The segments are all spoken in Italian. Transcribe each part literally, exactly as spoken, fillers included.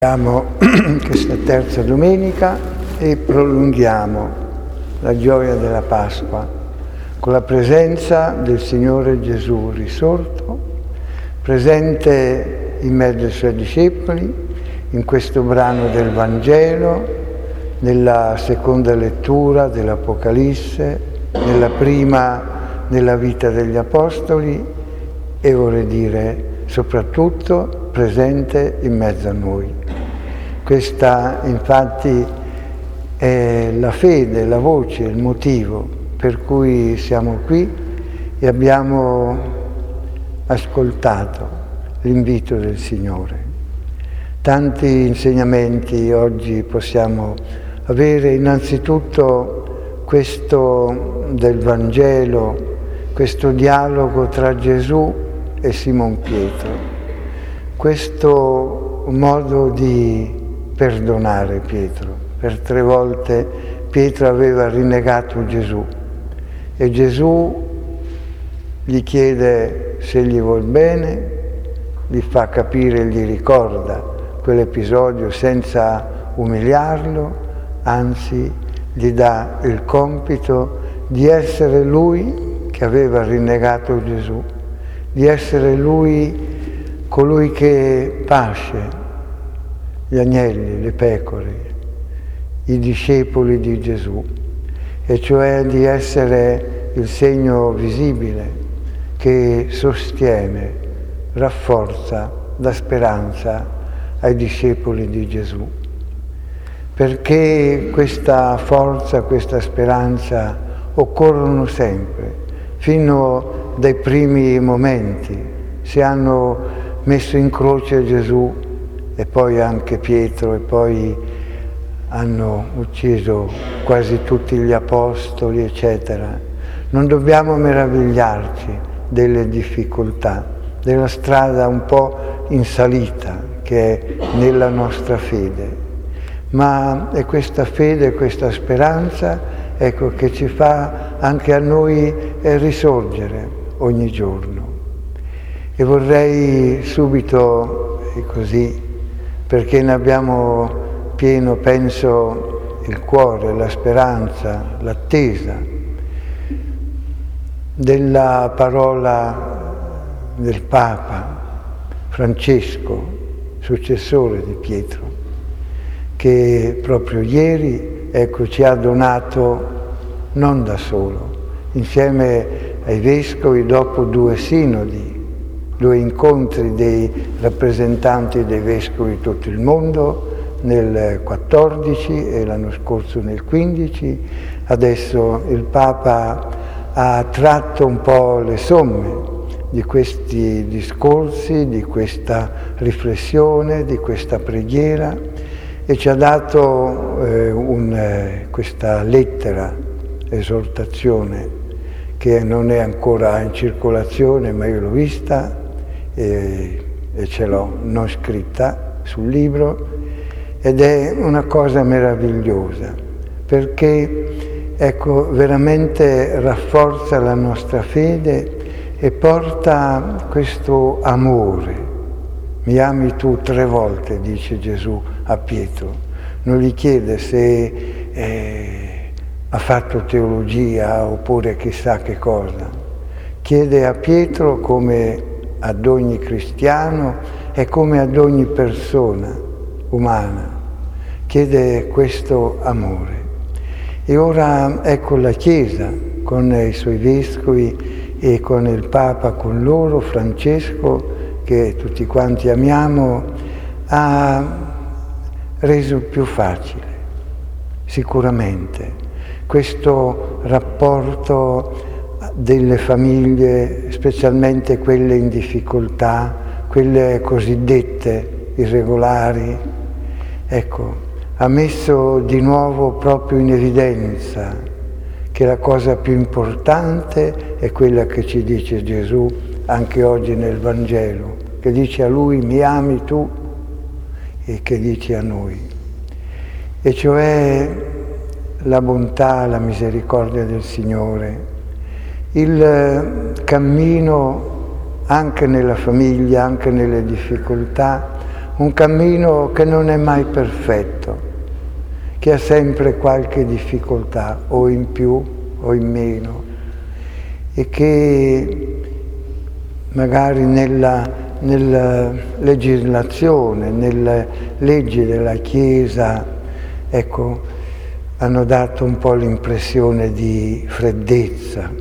Siamo questa terza domenica e prolunghiamo la gioia della Pasqua con la presenza del Signore Gesù risorto, presente in mezzo ai Suoi discepoli, in questo brano del Vangelo, nella seconda lettura dell'Apocalisse, nella prima nella vita degli Apostoli e vorrei dire soprattutto presente in mezzo a noi. Questa infatti è la fede, la voce, il motivo per cui siamo qui e abbiamo ascoltato l'invito del Signore. Tanti insegnamenti oggi possiamo avere, innanzitutto questo del Vangelo, questo dialogo tra Gesù e Simon Pietro, questo modo di perdonare Pietro. Per tre volte Pietro aveva rinnegato Gesù e Gesù gli chiede se gli vuol bene, gli fa capire, gli ricorda quell'episodio senza umiliarlo, anzi gli dà il compito di essere lui che aveva rinnegato Gesù, di essere lui colui che pasce gli agnelli, le pecore, i discepoli di Gesù, e cioè di essere il segno visibile che sostiene, rafforza, dà speranza ai discepoli di Gesù. Perché questa forza, questa speranza occorrono sempre, fino dai primi momenti. Si hanno messo in croce Gesù e poi anche Pietro e poi hanno ucciso quasi tutti gli apostoli, eccetera. Non dobbiamo meravigliarci delle difficoltà, della strada un po' in salita che è nella nostra fede, ma è questa fede, questa speranza, ecco, che ci fa anche a noi risorgere ogni giorno. E vorrei subito, e così, perché ne abbiamo pieno, penso, il cuore, la speranza, l'attesa della parola del Papa Francesco, successore di Pietro, che proprio ieri, ecco, ci ha donato non da solo, insieme ai vescovi, dopo due sinodi, due incontri dei rappresentanti dei vescovi di tutto il mondo, nel quattordici e l'anno scorso nel quindici, adesso il Papa ha tratto un po' le somme di questi discorsi, di questa riflessione, di questa preghiera e ci ha dato eh, un, eh, questa lettera, esortazione, che non è ancora in circolazione, ma io l'ho vista e, e ce l'ho non scritta sul libro, ed è una cosa meravigliosa, perché ecco, veramente rafforza la nostra fede e porta questo amore. Mi ami tu tre volte, dice Gesù a Pietro. Non gli chiede se eh, ha fatto teologia oppure chissà che cosa. Chiede a Pietro, come ad ogni cristiano e come ad ogni persona umana, chiede questo amore. E ora ecco la Chiesa con i suoi vescovi e con il Papa con loro, Francesco, che tutti quanti amiamo, ha reso più facile sicuramente questo rapporto delle famiglie, specialmente quelle in difficoltà, quelle cosiddette irregolari. Ecco, ha messo di nuovo proprio in evidenza che la cosa più importante è quella che ci dice Gesù anche oggi nel Vangelo, che dice a lui mi ami tu e che dice a noi, e cioè la bontà, la misericordia del Signore, il cammino anche nella famiglia, anche nelle difficoltà, un cammino che non è mai perfetto, che ha sempre qualche difficoltà, o in più o in meno, e che magari nella, nella legislazione, nelle leggi della Chiesa, ecco, hanno dato un po' l'impressione di freddezza,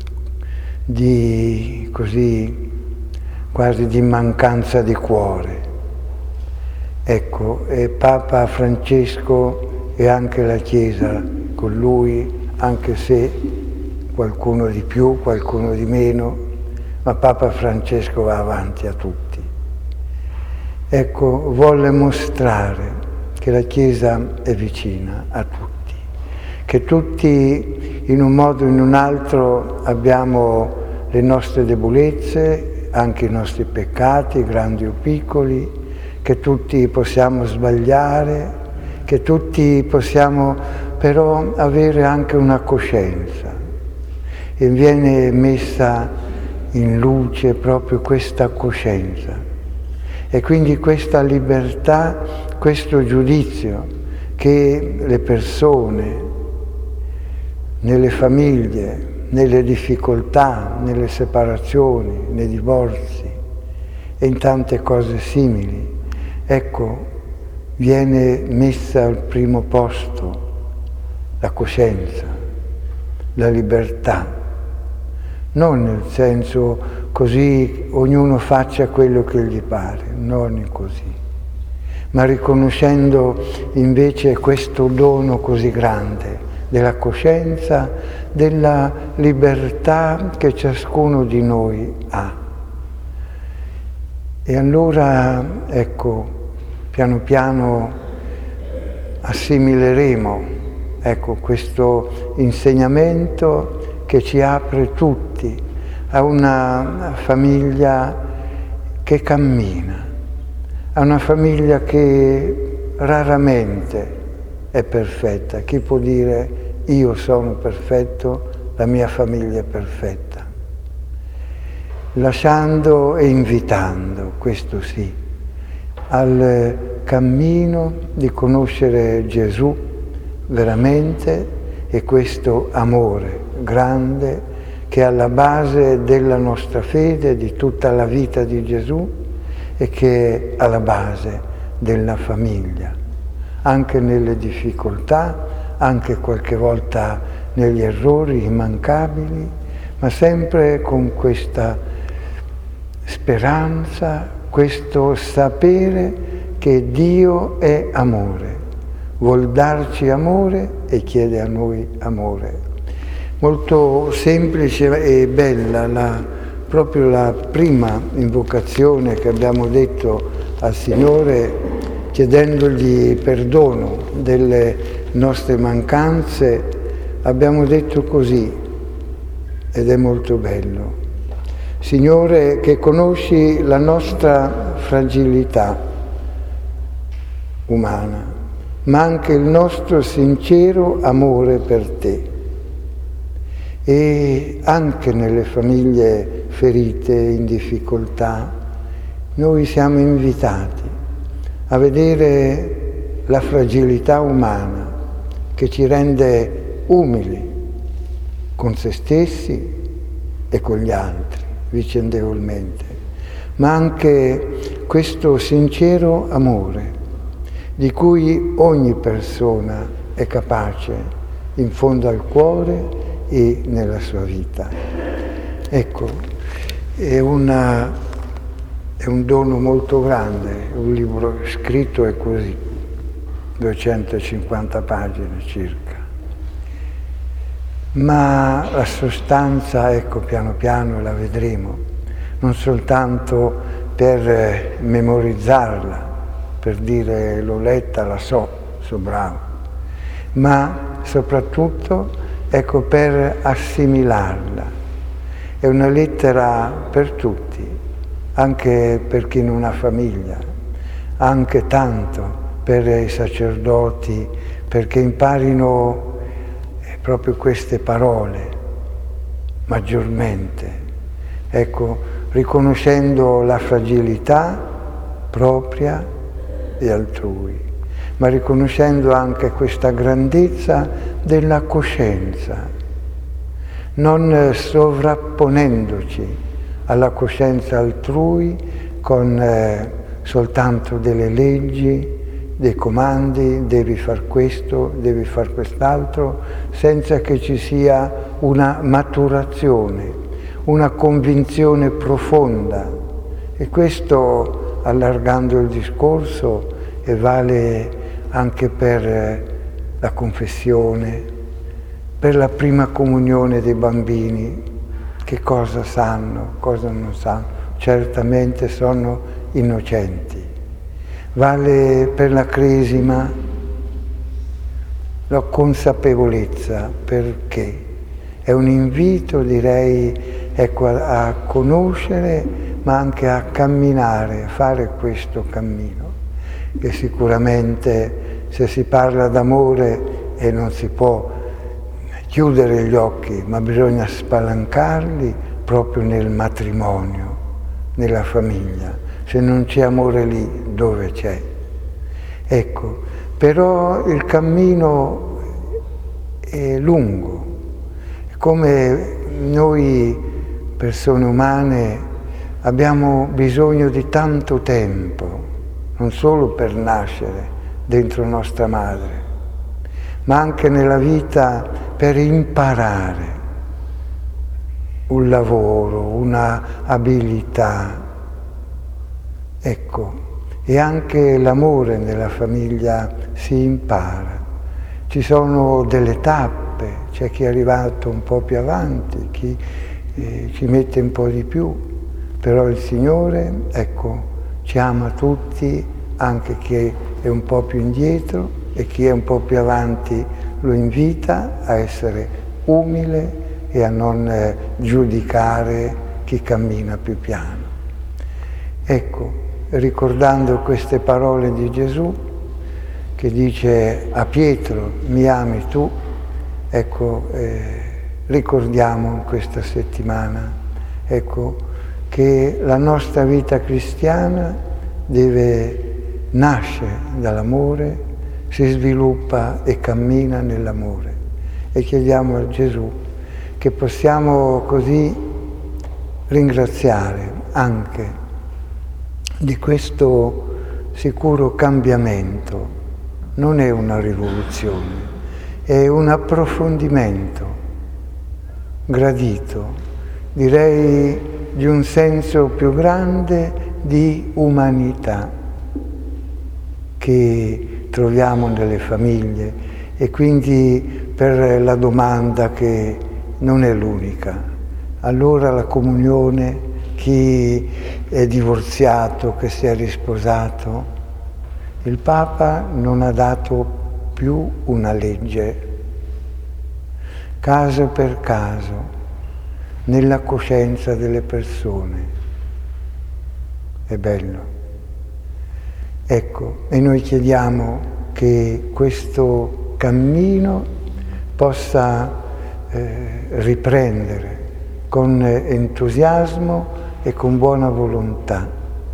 di così, quasi di mancanza di cuore. Ecco, e Papa Francesco e anche la Chiesa con lui, anche se qualcuno di più, qualcuno di meno, ma Papa Francesco va avanti a tutti. Ecco, volle mostrare che la Chiesa è vicina a tutti, che tutti in un modo o in un altro abbiamo le nostre debolezze, anche i nostri peccati, grandi o piccoli, che tutti possiamo sbagliare, che tutti possiamo però avere anche una coscienza. E viene messa in luce proprio questa coscienza. E quindi questa libertà, questo giudizio che le persone, nelle famiglie, nelle difficoltà, nelle separazioni, nei divorzi e in tante cose simili, ecco, viene messa al primo posto la coscienza, la libertà, non nel senso così ognuno faccia quello che gli pare, non così, ma riconoscendo invece questo dono così grande della coscienza, della libertà che ciascuno di noi ha. E allora, ecco, piano piano assimileremo, ecco, questo insegnamento che ci apre tutti a una famiglia che cammina, a una famiglia che raramente è perfetta. Chi può dire io sono perfetto, la mia famiglia è perfetta? Lasciando e invitando, questo sì, al cammino di conoscere Gesù veramente, e questo amore grande che è alla base della nostra fede, di tutta la vita di Gesù, e che è alla base della famiglia, anche nelle difficoltà, anche qualche volta negli errori immancabili, ma sempre con questa speranza, questo sapere che Dio è amore, vuol darci amore e chiede a noi amore. Molto semplice e bella la, proprio la prima invocazione che abbiamo detto al Signore, chiedendogli perdono delle nostre mancanze. Abbiamo detto così, ed è molto bello: Signore, che conosci la nostra fragilità umana, ma anche il nostro sincero amore per te. E anche nelle famiglie ferite, in difficoltà, noi siamo invitati a vedere la fragilità umana che ci rende umili con se stessi e con gli altri, vicendevolmente, ma anche questo sincero amore di cui ogni persona è capace in fondo al cuore e nella sua vita. Ecco, è, una, è un dono molto grande, un libro scritto è così, duecentocinquanta pagine circa, ma la sostanza, ecco, piano piano la vedremo, non soltanto per memorizzarla, per dire l'ho letta, la so, so bravo, ma soprattutto, ecco, per assimilarla. È una lettera per tutti, anche per chi non ha famiglia, anche tanto per i sacerdoti, perché imparino proprio queste parole maggiormente, ecco, riconoscendo la fragilità propria e altrui, ma riconoscendo anche questa grandezza della coscienza, non sovrapponendoci alla coscienza altrui con eh, soltanto delle leggi, dei comandi, devi far questo, devi far quest'altro, senza che ci sia una maturazione, una convinzione profonda. E questo, allargando il discorso, e vale anche per la confessione, per la prima comunione dei bambini, che cosa sanno, cosa non sanno, certamente sono innocenti. Vale per la cresima, la consapevolezza, perché è un invito, direi, ecco, a, a conoscere, ma anche a camminare, a fare questo cammino, che sicuramente se si parla d'amore e non si può chiudere gli occhi, ma bisogna spalancarli proprio nel matrimonio, nella famiglia. Se non c'è amore lì, dove c'è? Ecco, però il cammino è lungo. Come noi persone umane abbiamo bisogno di tanto tempo, non solo per nascere dentro nostra madre, ma anche nella vita per imparare un lavoro, una abilità. Ecco, e anche l'amore nella famiglia si impara. Ci sono delle tappe, c'è chi è arrivato un po' più avanti, chi eh, ci mette un po' di più, però il Signore, ecco, ci ama tutti, anche chi è un po' più indietro, e chi è un po' più avanti lo invita a essere umile e a non eh, giudicare chi cammina più piano. Ecco, ricordando queste parole di Gesù, che dice a Pietro, mi ami tu, ecco, eh, ricordiamo in questa settimana, ecco, che la nostra vita cristiana deve nascere dall'amore, si sviluppa e cammina nell'amore. E chiediamo a Gesù che possiamo così ringraziare anche di questo sicuro cambiamento. Non è una rivoluzione, è un approfondimento gradito, direi di un senso più grande di umanità che troviamo nelle famiglie, e quindi per la domanda che non è l'unica. Allora la comunione, chi è divorziato, che si è risposato, il Papa non ha dato più una legge, caso per caso, nella coscienza delle persone. È bello. Ecco, e noi chiediamo che questo cammino possa eh, riprendere con entusiasmo e con buona volontà.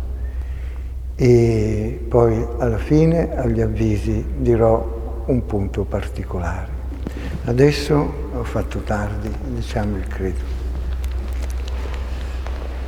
E poi alla fine, agli avvisi, dirò un punto particolare. Adesso ho fatto tardi, diciamo il credo.